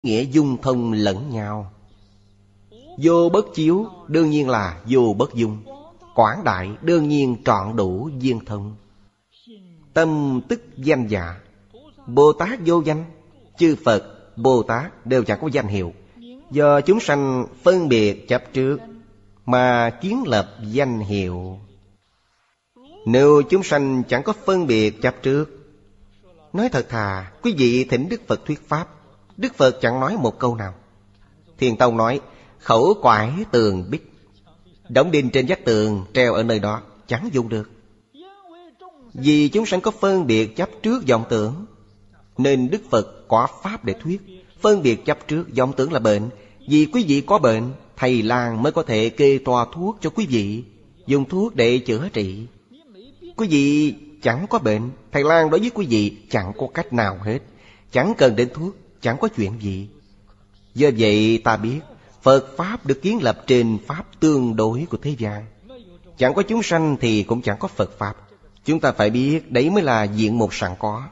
nghĩa dung thông lẫn nhau. Vô bất chiếu đương nhiên là vô bất dung. Quảng đại đương nhiên trọn đủ viên thông. Tâm tức danh dạ. Bồ Tát vô danh. Chư Phật, Bồ Tát đều chẳng có danh hiệu. Do chúng sanh phân biệt chấp trước mà kiến lập danh hiệu. Nếu chúng sanh chẳng có phân biệt chấp trước, nói thật thà, quý vị thỉnh Đức Phật thuyết pháp, Đức Phật chẳng nói một câu nào. Thiền Tông nói khẩu quải tường bích, đóng đinh trên vách tường treo ở nơi đó, chẳng dùng được. Vì chúng sanh có phân biệt chấp trước vọng tưởng, nên Đức Phật có pháp để thuyết. Phân biệt chấp trước vọng tưởng là bệnh. Vì quý vị có bệnh, Thầy lang mới có thể kê toa thuốc cho quý vị, dùng thuốc để chữa trị. Quý vị chẳng có bệnh, Thầy lang đối với quý vị chẳng có cách nào hết, chẳng cần đến thuốc, chẳng có chuyện gì. Do vậy ta biết Phật Pháp được kiến lập trên Pháp tương đối của thế gian. Chẳng có chúng sanh thì cũng chẳng có Phật Pháp. Chúng ta phải biết đấy mới là diện mục sẵn có.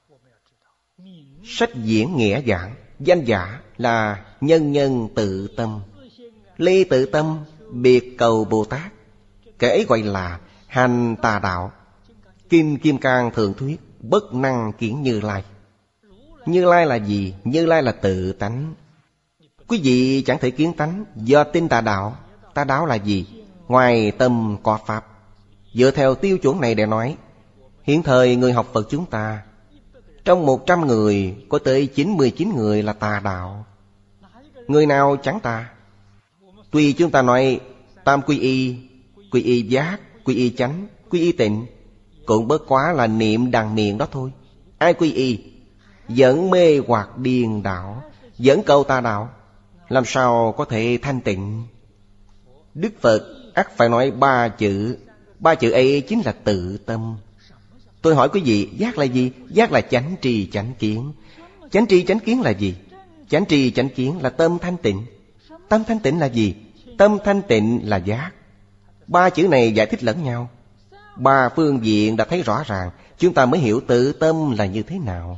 Sách diễn nghĩa giảng, danh giả là nhân nhân tự tâm. Ly tự tâm, biệt cầu Bồ Tát. Cái ấy gọi là hành tà đạo. Kim Kim Cang thường thuyết bất năng kiến Như Lai. Như Lai là gì? Như Lai là tự tánh. Quý vị chẳng thể kiến tánh do tin tà đạo. Tà đạo là gì? Ngoài tâm có Pháp. Dựa theo tiêu chuẩn này để nói, hiện thời người học Phật chúng ta, trong 100 người có tới 99 người là tà đạo. Người nào chẳng tà? Tuy chúng ta nói tam quy y giác, quy y chánh, quy y tịnh, cũng bất quá là niệm đằng miệng đó thôi. Ai quy y? Dẫn mê hoặc điên đảo, dẫn cầu tà đạo, làm sao có thể thanh tịnh? Đức Phật ắt phải nói 3 chữ. 3 chữ ấy chính là tự tâm. Tôi hỏi quý vị, giác là gì? Giác là chánh tri chánh kiến. Chánh tri chánh kiến là gì? Chánh tri chánh kiến là tâm thanh tịnh. Tâm thanh tịnh là gì? Tâm thanh tịnh là giác. 3 chữ này giải thích lẫn nhau. 3 phương diện đã thấy rõ ràng, chúng ta mới hiểu tự tâm là như thế nào.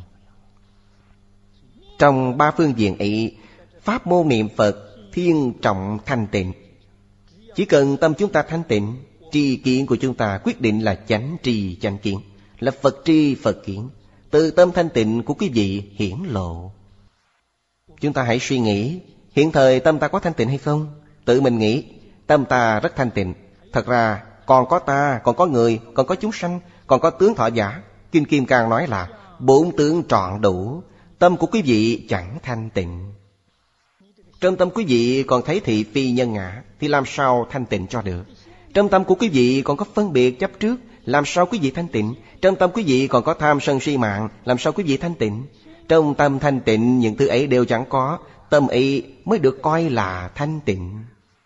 Trong 3 phương diện ấy, pháp môn niệm Phật thiên trọng thanh tịnh. Chỉ cần tâm chúng ta thanh tịnh, tri kiến của chúng ta quyết định là chánh tri chánh kiến, là Phật tri Phật kiến. Từ tâm thanh tịnh của quý vị hiển lộ. Chúng ta hãy suy nghĩ, hiện thời tâm ta có thanh tịnh hay không? Tự mình nghĩ, tâm ta rất thanh tịnh. Thật ra còn có ta, còn có người, còn có chúng sanh, còn có tướng thọ giả. Kinh Kim Cang nói là 4 tướng trọn đủ. Tâm của quý vị chẳng thanh tịnh. Trong tâm quý vị còn thấy thị phi nhân ngã, thì làm sao thanh tịnh cho được? Trong tâm của quý vị còn có phân biệt chấp trước, làm sao quý vị thanh tịnh? Trong tâm quý vị còn có tham sân si mạng, làm sao quý vị thanh tịnh? Trong tâm thanh tịnh những thứ ấy đều chẳng có, tâm ấy mới được coi là thanh tịnh.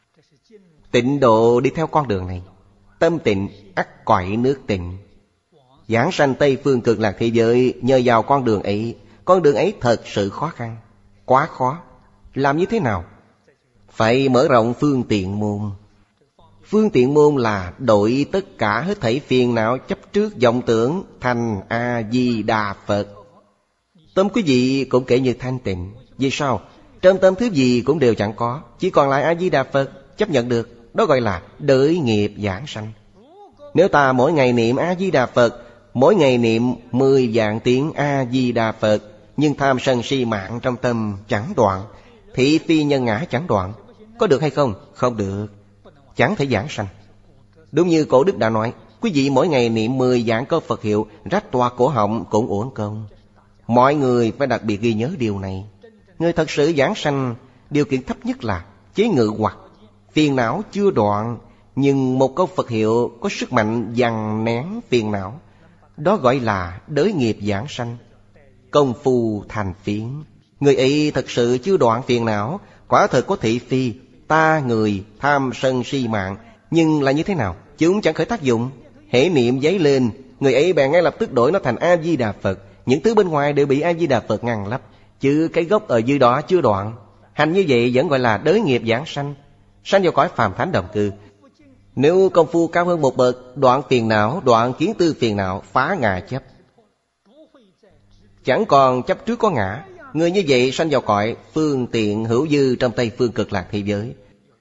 Tịnh độ đi theo con đường này. Tâm tịnh ắt cõi nước tịnh. Giảng sanh Tây phương cực lạc thế giới nhờ vào con đường ấy. Con đường ấy thật sự khó khăn, quá khó. Làm như thế nào? Phải mở rộng phương tiện môn. Phương tiện môn là đổi tất cả hết thảy phiền não chấp trước vọng tưởng thành A-di-đà Phật. Tâm quý vị cũng kể như thanh tịnh. Vì sao? Trong tâm thứ gì cũng đều chẳng có, chỉ còn lại A-di-đà Phật, chấp nhận được. Đó gọi là đới nghiệp giảng sanh. Nếu ta mỗi ngày niệm A-di-đà Phật, mỗi ngày niệm 10 vạn tiếng A-di-đà Phật, nhưng tham sân si mạng trong tâm chẳng đoạn, thị phi nhân ngã chẳng đoạn, có được hay không? Không được, chẳng thể giảng sanh. Đúng như Cổ Đức đã nói, quý vị mỗi ngày niệm 10 vạn câu Phật hiệu, rách toạc cổ họng cũng uổng công. Mọi người phải đặc biệt ghi nhớ điều này. Người thật sự giảng sanh, điều kiện thấp nhất là chế ngự hoặc phiền não chưa đoạn, nhưng một câu Phật hiệu có sức mạnh dằn nén phiền não. Đó gọi là đới nghiệp giảng sanh. Công phu thành phiến. Người ấy thật sự chưa đoạn phiền não, quả thật có thị phi, ta người, tham sân si mạng, nhưng là như thế nào? Chúng chẳng khởi tác dụng. Hễ niệm giấy lên, người ấy bèn ngay lập tức đổi nó thành A-di-đà Phật. Những thứ bên ngoài đều bị A-di-đà Phật ngăn lấp, chứ cái gốc ở dưới đó chưa đoạn. Hành như vậy vẫn gọi là đới nghiệp giảng sanh, sanh vào cõi phàm thánh đồng cư. Nếu công phu cao hơn một bậc, đoạn phiền não, đoạn kiến tư phiền não, phá ngã chấp, chẳng còn chấp trước có ngã, Người như vậy sanh vào cõi phương tiện hữu dư trong Tây Phương Cực Lạc thế giới.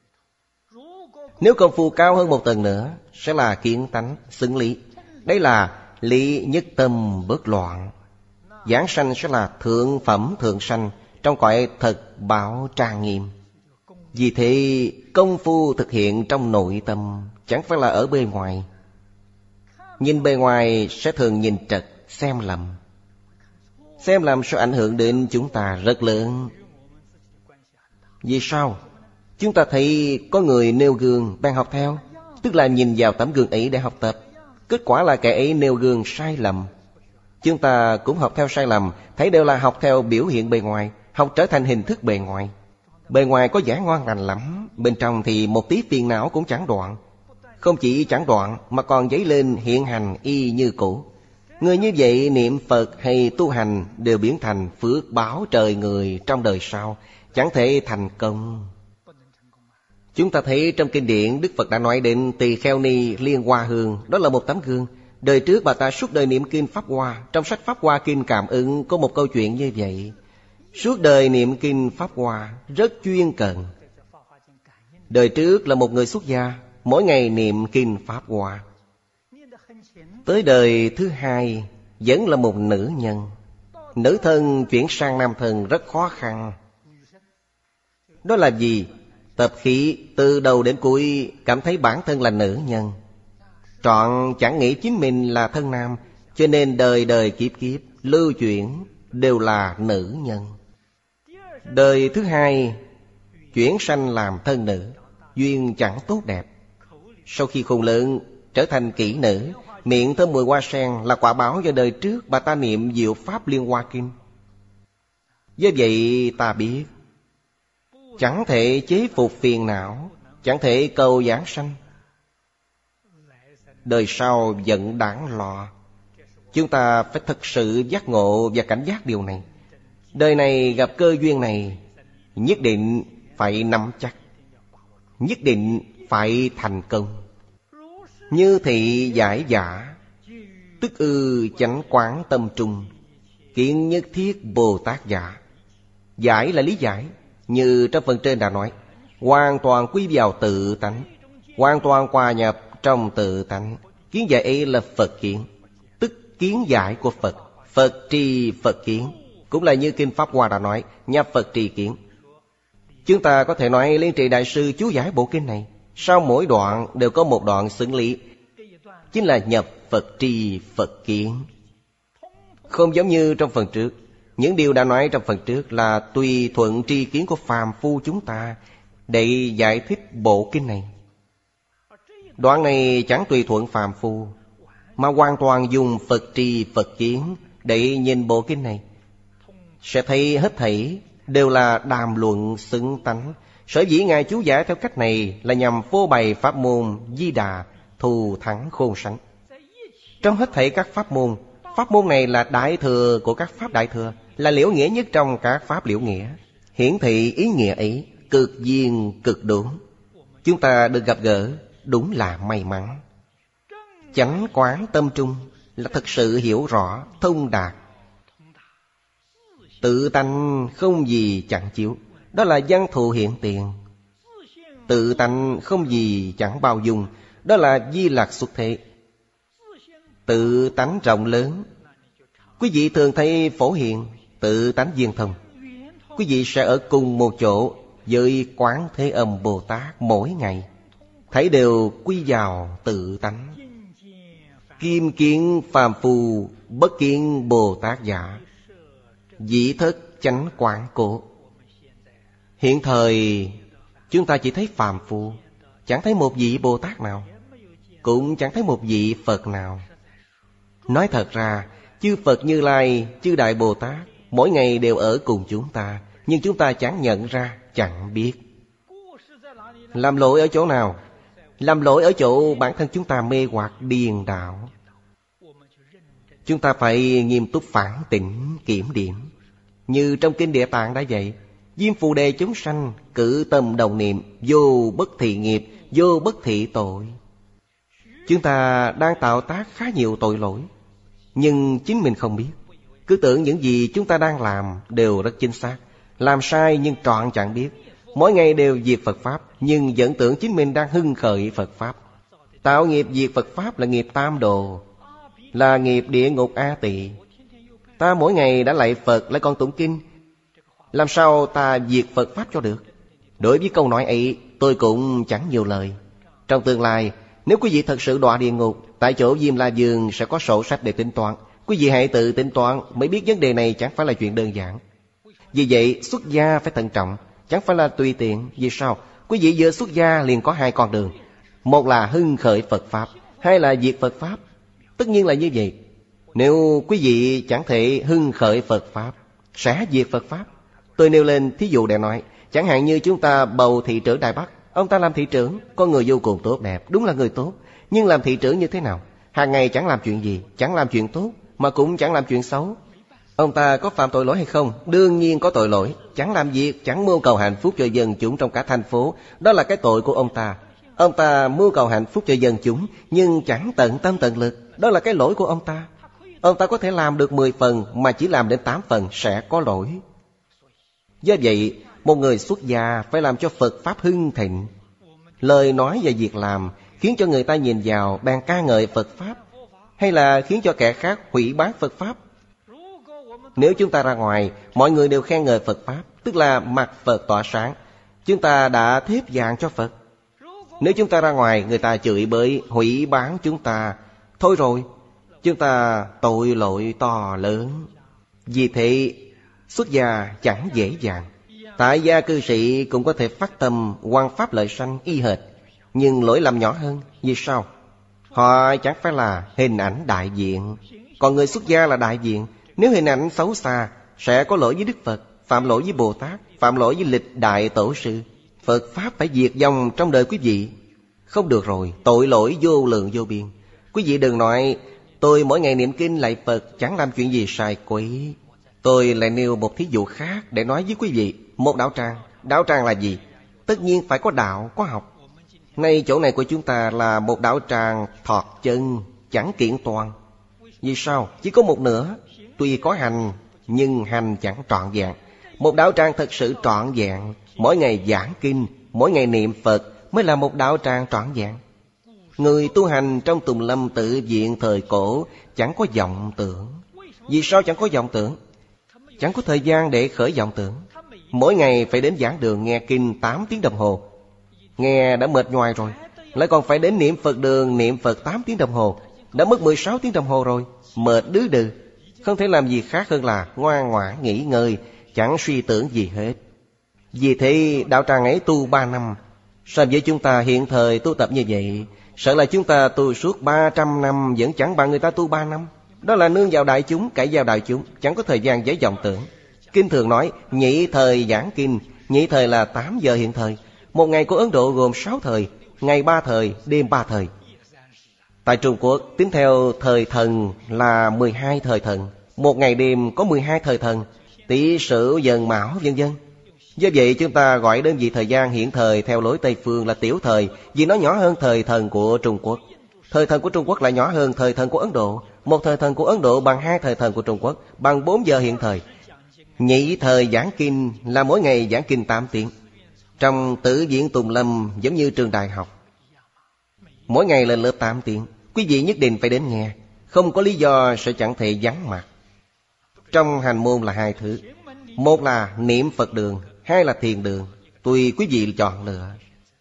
Nếu công phu cao hơn một tầng nữa sẽ là kiến tánh xứng lý. Đây là lý nhất tâm bất loạn. Giảng sanh sẽ là thượng phẩm thượng sanh trong cõi thật bảo trang nghiêm. Vì thế công phu thực hiện trong nội tâm, chẳng phải là ở bên ngoài. Nhìn bề ngoài sẽ thường nhìn trật, xem lầm. Xem lầm sẽ ảnh hưởng đến chúng ta rất lớn. Vì sao? Chúng ta thấy có người nêu gương đang học theo, tức là nhìn vào tấm gương ấy để học tập. Kết quả là kẻ ấy nêu gương sai lầm. Chúng ta cũng học theo sai lầm, thấy đều là học theo biểu hiện bề ngoài, học trở thành hình thức bề ngoài. Bề ngoài có vẻ ngoan lành lắm, bên trong thì một tí phiền não cũng chẳng đoạn. Không chỉ chẳng đoạn mà còn dấy lên hiện hành y như cũ. Người như vậy niệm Phật hay tu hành đều biến thành phước báo trời người trong đời sau, chẳng thể thành công. Chúng ta thấy trong kinh điển Đức Phật đã nói đến Tỳ Kheo Ni Liên Hoa Hương, đó là một tấm gương. Đời trước bà ta suốt đời niệm kinh Pháp Hoa. Trong sách Pháp Hoa Kinh Cảm Ứng có một câu chuyện như vậy. Suốt đời niệm kinh Pháp Hoa, rất chuyên cần. Đời trước là một người xuất gia, mỗi ngày niệm kinh Pháp Hoa. Tới đời thứ hai vẫn là một nữ nhân. Nữ thân chuyển sang nam thân rất khó khăn. Đó là gì? Tập khí từ đầu đến cuối cảm thấy bản thân là nữ nhân, trọn chẳng nghĩ chính mình là thân nam, cho nên đời đời kiếp kiếp lưu chuyển đều là nữ nhân. Đời thứ hai chuyển sanh làm thân nữ, duyên chẳng tốt đẹp. Sau khi khôn lớn trở thành kỹ nữ, miệng thơm mùi hoa sen là quả báo do đời trước bà ta niệm diệu pháp Liên Hoa Kinh. Do vậy ta biết chẳng thể chế phục phiền não, chẳng thể cầu giảng sanh. Đời sau giận đáng lo. Chúng ta phải thực sự giác ngộ và cảnh giác điều này. Đời này gặp cơ duyên này, nhất định phải nắm chắc, nhất định phải thành công. Như thị giải giả, tức ư chánh quán tâm trung, kiến nhất thiết Bồ Tát giả. Giải là lý giải, như trong phần trên đã nói, hoàn toàn quy vào tự tánh, hoàn toàn hòa nhập trong tự tánh. Kiến giải ấy là Phật kiến, tức kiến giải của Phật. Phật trì Phật kiến, cũng là như kinh Pháp Hoa đã nói, nhập Phật trì kiến. Chúng ta có thể nói Liên Trì Đại Sư chú giải bộ kinh này, sau mỗi đoạn đều có một đoạn xứng lý, chính là nhập Phật trì Phật kiến. Không giống như trong phần trước. Những điều đã nói trong phần trước là tùy thuận tri kiến của phàm phu chúng ta để giải thích bộ kinh này. Đoạn này chẳng tùy thuận phàm phu, mà hoàn toàn dùng Phật trì Phật kiến để nhìn bộ kinh này. Sẽ thấy hết thảy đều là đàm luận xứng tánh. Sở dĩ Ngài chú giải theo cách này là nhằm phô bày pháp môn Di Đà thù thắng khôn sánh. Trong hết thảy các pháp môn này là đại thừa của các pháp đại thừa, là liễu nghĩa nhất trong các pháp liễu nghĩa. Hiển thị ý nghĩa ấy cực duyên cực đúng. Chúng ta được gặp gỡ đúng là may mắn. Chánh quán tâm trung là thật sự hiểu rõ, thông đạt. Tự tánh không gì chẳng chiếu, đó là văn thù hiện tiền. Tự tánh không gì chẳng bao dung, đó là Di Lạc xuất thế. Tự tánh rộng lớn, quý vị thường thấy Phổ Hiền, tự tánh viên thông. Quý vị sẽ ở cùng một chỗ với Quán Thế Âm Bồ Tát mỗi ngày, thấy đều quy vào tự tánh. Kim kiến phàm phu, bất kiến Bồ Tát giả, dĩ thất chánh quán cố. Hiện thời chúng ta chỉ thấy phàm phu, chẳng thấy một vị Bồ Tát nào, cũng chẳng thấy một vị Phật nào. Nói thật ra, chư Phật Như Lai, chư Đại Bồ Tát mỗi ngày đều ở cùng chúng ta, nhưng chúng ta chẳng nhận ra, chẳng biết. Làm lỗi ở chỗ nào? Làm lỗi ở chỗ bản thân chúng ta mê hoặc điên đạo. Chúng ta phải nghiêm túc phản tỉnh kiểm điểm. Như trong kinh Địa Tạng đã dạy, Diêm Phù Đề chúng sanh cử tâm đồng niệm, vô bất thị nghiệp, vô bất thị tội. Chúng ta đang tạo tác khá nhiều tội lỗi, nhưng chính mình không biết. Cứ tưởng những gì chúng ta đang làm đều rất chính xác. Làm sai nhưng trọn chẳng biết. Mỗi ngày đều diệt Phật Pháp, nhưng vẫn tưởng chính mình đang hưng khởi Phật Pháp. Tạo nghiệp diệt Phật Pháp là nghiệp tam đồ, là nghiệp địa ngục A Tỳ. Ta mỗi ngày đã lạy Phật, lại còn tụng kinh, làm sao ta diệt Phật Pháp cho được? Đối với câu nói ấy, tôi cũng chẳng nhiều lời. Trong tương lai, nếu quý vị thật sự đọa địa ngục, tại chỗ Diêm La Vương sẽ có sổ sách để tính toán. Quý vị hãy tự tính toán mới biết vấn đề này chẳng phải là chuyện đơn giản. Vì vậy, xuất gia phải thận trọng, chẳng phải là tùy tiện. Vì sao? Quý vị vừa xuất gia liền có hai con đường. Một là hưng khởi Phật Pháp, hai là diệt Phật Pháp. Tất nhiên là như vậy. Nếu quý vị chẳng thể hưng khởi Phật Pháp, sẽ diệt Phật Pháp. Tôi nêu lên thí dụ để nói, chẳng hạn như chúng ta bầu thị trưởng Đài Bắc. Ông ta làm thị trưởng, con người vô cùng tốt đẹp, đúng là người tốt. Nhưng làm thị trưởng như thế nào? Hàng ngày chẳng làm chuyện gì, chẳng làm chuyện tốt, mà cũng chẳng làm chuyện xấu. Ông ta có phạm tội lỗi hay không? Đương nhiên có tội lỗi. Chẳng làm việc, chẳng mưu cầu hạnh phúc cho dân chúng trong cả thành phố. Đó là cái tội của ông ta. Ông ta mưu cầu hạnh phúc cho dân chúng, nhưng chẳng tận tâm tận lực. Đó là cái lỗi của ông ta. Ông ta có thể làm được 10 phần, mà chỉ làm đến 8 phần sẽ có lỗi. Do vậy, một người xuất gia phải làm cho Phật Pháp hưng thịnh. Lời nói và việc làm khiến cho người ta nhìn vào bèn ca ngợi Phật Pháp, hay là khiến cho kẻ khác hủy báng Phật Pháp? Nếu chúng ta ra ngoài, mọi người đều khen ngợi Phật Pháp, tức là mặt Phật tỏa sáng, chúng ta đã thếp vàng cho Phật. Nếu chúng ta ra ngoài, người ta chửi bới, hủy báng chúng ta, thôi rồi, chúng ta tội lỗi to lớn. Vì thế, xuất gia chẳng dễ dàng. Tại gia cư sĩ cũng có thể phát tâm hoằng pháp lợi sanh y hệt, nhưng lỗi lầm nhỏ hơn. Vì sao? Họ chẳng phải là hình ảnh đại diện, còn người xuất gia là đại diện. Nếu hình ảnh xấu xa, sẽ có lỗi với Đức Phật, phạm lỗi với Bồ Tát, phạm lỗi với lịch đại tổ sư. Phật Pháp phải diệt vong trong đời quý vị. Không được rồi, tội lỗi vô lượng vô biên. Quý vị đừng nói, tôi mỗi ngày niệm kinh lạy Phật, chẳng làm chuyện gì sai quấy. Tôi lại nêu một thí dụ khác để nói với quý vị. Một đạo tràng. Đạo tràng là gì? Tất nhiên phải có đạo, có học. Ngay chỗ này của chúng ta là một đạo tràng thọt chân, chẳng kiện toàn. Vì sao? Chỉ có một nửa. Tuy có hành, nhưng hành chẳng trọn vẹn. Một đạo tràng thật sự trọn vẹn, mỗi ngày giảng kinh, mỗi ngày niệm Phật mới là một đạo tràng trọn vẹn. Người tu hành trong Tùng Lâm Tự Viện thời cổ chẳng có vọng tưởng. Vì sao chẳng có vọng tưởng? Chẳng có thời gian để khởi vọng tưởng. Mỗi ngày phải đến giảng đường nghe kinh 8 tiếng đồng hồ. Nghe đã mệt nhoài rồi, lại còn phải đến niệm Phật đường niệm Phật 8 tiếng đồng hồ. Đã mất 16 tiếng đồng hồ rồi, mệt đứ đừ. Không thể làm gì khác hơn là ngoan ngoãn nghỉ ngơi, chẳng suy tưởng gì hết. Vì thế đạo tràng ấy tu 3 năm. So với chúng ta hiện thời tu tập như vậy, sợ là chúng ta tu suốt 300 năm vẫn chẳng bằng người ta tu 3 năm. Đó là nương vào đại chúng, cậy vào đại chúng, chẳng có thời gian với vọng tưởng. Kinh thường nói nhị thời giảng kinh. Nhị thời là 8 giờ hiện thời. Một ngày của Ấn Độ gồm 6 thời, ngày 3 thời, đêm 3 thời. Tại Trung Quốc tính theo thời thần là 12 thời thần. Một ngày đêm có 12 thời thần, Tý Sửu Dần Mão vân vân. Do vậy chúng ta gọi đơn vị thời gian hiện thời theo lối Tây phương là tiểu thời, vì nó nhỏ hơn thời thần của Trung Quốc. Thời thần của Trung Quốc lại nhỏ hơn thời thần của Ấn Độ. Một thời thần của Ấn Độ bằng 2 thời thần của Trung Quốc, bằng 4 giờ hiện thời. Nhị thời giảng kinh là mỗi ngày giảng kinh 8 tiếng. Trong Tử Viện Tùng Lâm giống như trường đại học, mỗi ngày lên lớp 8 tiếng. Quý vị nhất định phải đến nghe, không có lý do sẽ chẳng thể vắng mặt. Trong hành môn là 2 thứ. Một là niệm Phật đường, 2 là thiền đường. Tùy quý vị chọn lựa.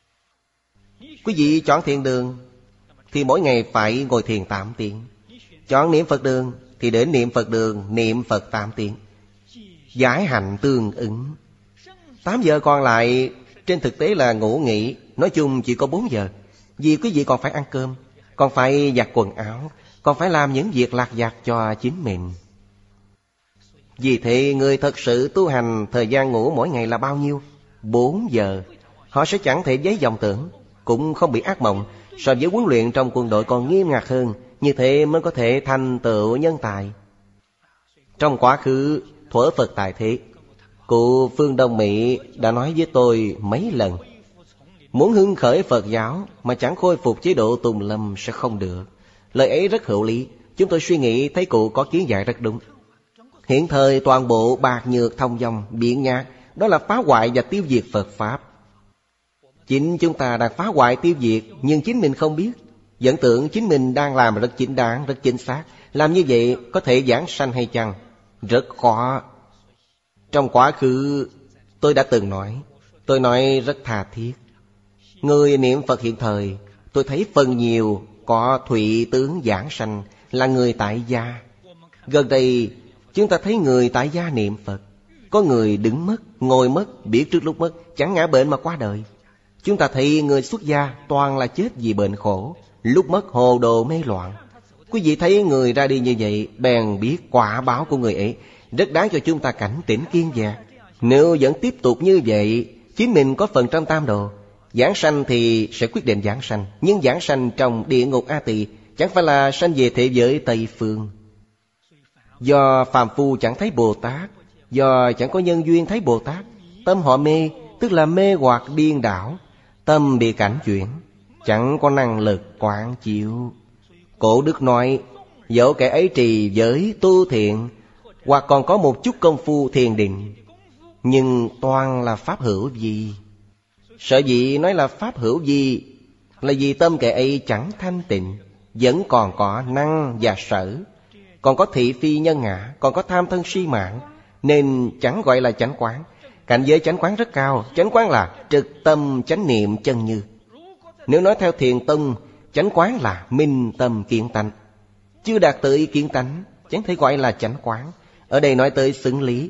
Quý vị chọn thiền đường thì mỗi ngày phải ngồi thiền 8 tiếng. Chọn niệm Phật đường thì đến niệm Phật đường niệm Phật 8 tiếng. Giải hành tương ứng. 8 giờ còn lại trên thực tế là ngủ nghỉ. Nói chung chỉ có 4 giờ. Vì quý vị còn phải ăn cơm, còn phải giặt quần áo, còn phải làm những việc lặt vặt cho chính mình. Vì thế người thật sự tu hành, thời gian ngủ mỗi ngày là bao nhiêu? 4 giờ. Họ sẽ chẳng thể giấy vọng tưởng, cũng không bị ác mộng. So với huấn luyện trong quân đội còn nghiêm ngặt hơn. Như thế mới có thể thành tựu nhân tài. Trong quá khứ thuở Phật tại thế, cụ Phương Đông Mỹ đã nói với tôi mấy lần, muốn hưng khởi Phật giáo mà chẳng khôi phục chế độ Tùng Lâm sẽ không được. Lời ấy rất hữu lý. Chúng tôi suy nghĩ thấy cụ có kiến giải rất đúng. Hiện thời toàn bộ bạc nhược thông dong biện nhạc, đó là phá hoại và tiêu diệt Phật Pháp. Chính chúng ta đang phá hoại tiêu diệt, nhưng chính mình không biết, vẫn tưởng chính mình đang làm rất chính đáng, rất chính xác. Làm như vậy có thể giảng sanh hay chăng? Rất khó. Trong quá khứ tôi đã từng nói, tôi nói rất tha thiết. Người niệm Phật hiện thời, tôi thấy phần nhiều có thụy tướng giảng sanh là người tại gia. Gần đây chúng ta thấy người tại gia niệm Phật. Có người đứng mất, ngồi mất, biết trước lúc mất, chẳng ngã bệnh mà qua đời. Chúng ta thấy người xuất gia toàn là chết vì bệnh khổ, lúc mất hồ đồ mê loạn. Quý vị thấy người ra đi như vậy, bèn biết quả báo của người ấy, rất đáng cho chúng ta cảnh tỉnh kiên dè. Nếu vẫn tiếp tục như vậy, chính mình có phần trong tam đồ. Giảng sanh thì sẽ quyết định giảng sanh, nhưng giảng sanh trong địa ngục A Tỳ, chẳng phải là sanh về thế giới Tây Phương. Do phàm phu chẳng thấy Bồ Tát, do chẳng có nhân duyên thấy Bồ Tát, tâm họ mê, tức là mê hoặc điên đảo, tâm bị cảnh chuyển, chẳng có năng lực quán chiếu. Cổ đức nói, dẫu kẻ ấy trì giới tu thiện, hoặc còn có một chút công phu thiền định, nhưng toàn là pháp hữu vi. Sở dĩ nói là pháp hữu vi là vì tâm kẻ ấy chẳng thanh tịnh, vẫn còn có năng và sở, còn có thị phi nhân ngã, còn có tham thân si mạng, nên chẳng gọi là chánh quán. Cảnh giới chánh quán rất cao. Chánh quán là trực tâm chánh niệm chân như. Nếu nói theo Thiền tông, chánh quán là minh tâm kiến tánh. Chưa đạt tới kiến tánh, chẳng thể gọi là chánh quán. Ở đây nói tới xứng lý.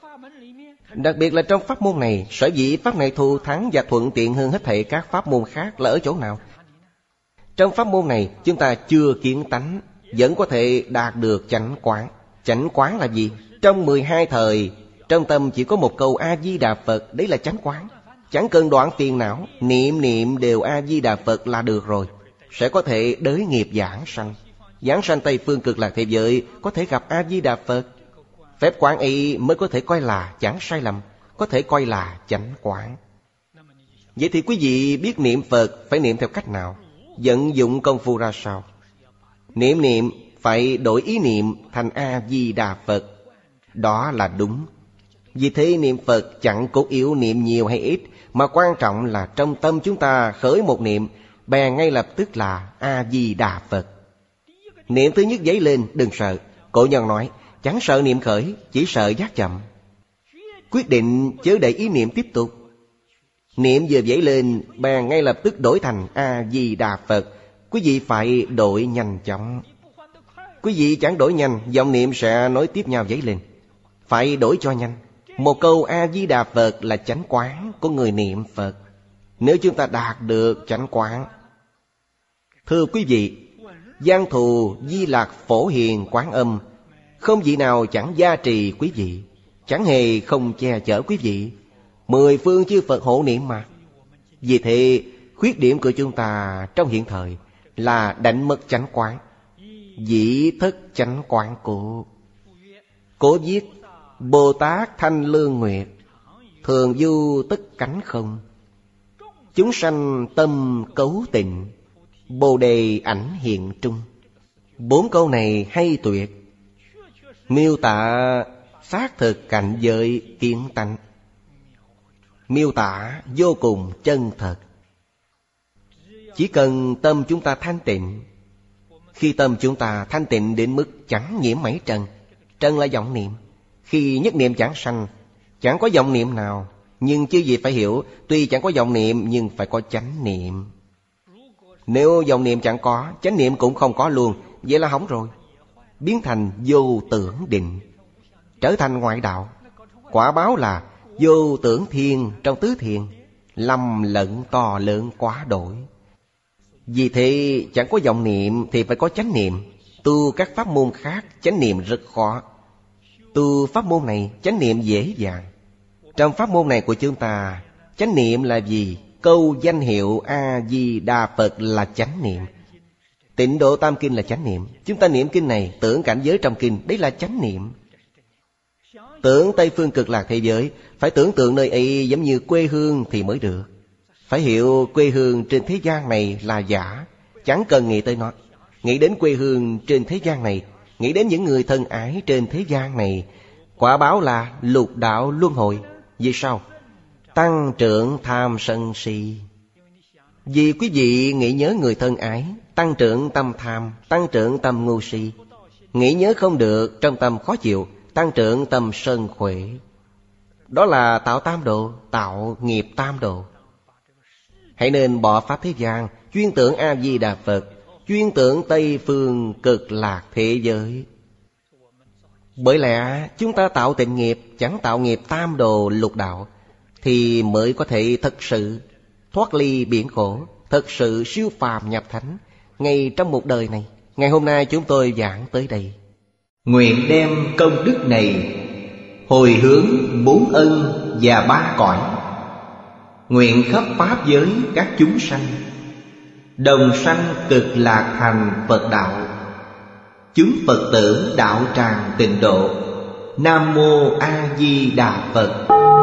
Đặc biệt là trong pháp môn này, sở dĩ pháp này thù thắng và thuận tiện hơn hết thảy các pháp môn khác là ở chỗ nào? Trong pháp môn này chúng ta chưa kiến tánh, vẫn có thể đạt được chánh quán. Chánh quán là gì? Trong 12 thời, trong tâm chỉ có một câu A-di-đà Phật, đấy là chánh quán. Chẳng cần đoạn phiền não, niệm niệm đều A-di-đà Phật là được rồi. Sẽ có thể đới nghiệp giảng sanh. Giảng sanh Tây Phương Cực Lạc thế giới có thể gặp A-di-đà Phật. Phép quán ấy mới có thể coi là chẳng sai lầm, có thể coi là chánh quán. Vậy thì quý vị biết niệm Phật phải niệm theo cách nào? Vận dụng công phu ra sao? Niệm niệm phải đổi ý niệm thành A-di-đà Phật. Đó là đúng. Vì thế niệm Phật chẳng cốt yếu niệm nhiều hay ít, mà quan trọng là trong tâm chúng ta khởi một niệm, bèn ngay lập tức là A-di-đà Phật. Niệm thứ nhất dấy lên, đừng sợ. Cổ nhân nói, chẳng sợ niệm khởi, chỉ sợ giác chậm. Quyết định chớ để ý niệm tiếp tục. Niệm vừa dấy lên, bèn ngay lập tức đổi thành A-di-đà Phật. Quý vị phải đổi nhanh chóng. Quý vị chẳng đổi nhanh, dòng niệm sẽ nối tiếp nhau dấy lên. Phải đổi cho nhanh. Một câu A-di-đà Phật là chánh quán của người niệm Phật. Nếu chúng ta đạt được chánh quán, thưa quý vị, Giang Thù Di Lạc Phổ Hiền Quán Âm không vị nào chẳng gia trì quý vị, chẳng hề không che chở quý vị. 10 phương chư Phật hộ niệm mà. Vì thế khuyết điểm của chúng ta trong hiện thời là đánh mất chánh quán, dĩ thất chánh quán cố. Cố viết Bồ Tát Thanh Lương Nguyệt, thường du tất cánh không, chúng sanh tâm cấu tịnh, Bồ đề ảnh hiện trung. 4 câu này hay tuyệt, miêu tả xác thực cảnh giới kiến tánh, miêu tả vô cùng chân thật. Chỉ cần tâm chúng ta thanh tịnh, khi tâm chúng ta thanh tịnh đến mức chẳng nhiễm mảy trần. Trần là vọng niệm. Khi nhất niệm chẳng sanh, chẳng có vọng niệm nào. Nhưng chư vị phải hiểu, tuy chẳng có vọng niệm nhưng phải có chánh niệm. Nếu vọng niệm chẳng có, chánh niệm cũng không có luôn, vậy là hỏng rồi. Biến thành vô tưởng định, trở thành ngoại đạo. Quả báo là vô tưởng thiên trong tứ thiền, lầm lẫn to lớn quá đổi. Vì thế chẳng có vọng niệm thì phải có chánh niệm. Tu các pháp môn khác chánh niệm rất khó. Tu pháp môn này chánh niệm dễ dàng. Trong pháp môn này của chúng ta, chánh niệm là gì? Câu danh hiệu A-di-đà Phật là chánh niệm. Tịnh Độ Tam Kinh là chánh niệm. Chúng ta niệm kinh này, tưởng cảnh giới trong kinh, đấy là chánh niệm. Tưởng Tây Phương Cực Lạc thế giới, phải tưởng tượng nơi ấy giống như quê hương thì mới được. Phải hiểu quê hương trên thế gian này là giả, chẳng cần nghĩ tới nó. Nghĩ đến quê hương trên thế gian này, nghĩ đến những người thân ái trên thế gian này, Quả báo là lục đạo luân hồi. Vì sao? Tăng trưởng tham sân si. Vì quý vị nghĩ nhớ người thân ái, tăng trưởng tâm tham, tăng trưởng tâm ngu si. Nghĩ nhớ không được, trong tâm khó chịu, tăng trưởng tâm sân khỏe. Đó là tạo tam độ, tạo nghiệp tam độ. Hãy nên bỏ pháp thế gian, chuyên tưởng A-di-đà Phật, chuyên tưởng Tây Phương Cực Lạc thế giới. Bởi lẽ chúng ta tạo tịnh nghiệp, chẳng tạo nghiệp tam đồ lục đạo, thì mới có thể thật sự thoát ly biển khổ, thật sự siêu phàm nhập thánh ngay trong một đời này. Ngày hôm nay chúng tôi giảng tới đây. Nguyện đem công đức này hồi hướng 4 ân và 3 cõi, nguyện khắp pháp giới các chúng sanh đồng sanh cực lạc thành Phật đạo. Chúng Phật tử đạo tràng tịnh độ. Nam mô A Di Đà Phật.